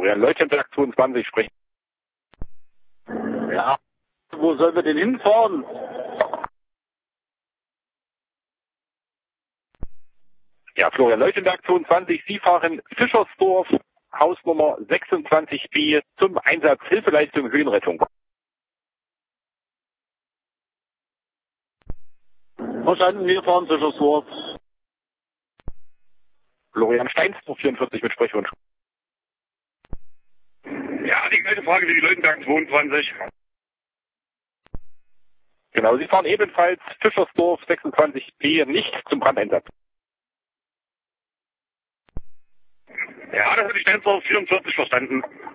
Florian Leutenberg 22 sprechen. Ja, wo sollen wir denn hinfahren? Ja, Florian Leutenberg 22, Sie fahren Fischersdorf, Hausnummer 26b zum Einsatz Hilfeleistung Höhenrettung. Verstanden, wir fahren Fischersdorf. Florian Steins 44 mit Sprechwunsch. Ja, die gleiche Frage wie die Leutenberg 22. Genau, Sie fahren ebenfalls Fischersdorf 26b nicht zum Brandeinsatz. Ja, das hatte ich Steinsdorf 44 verstanden.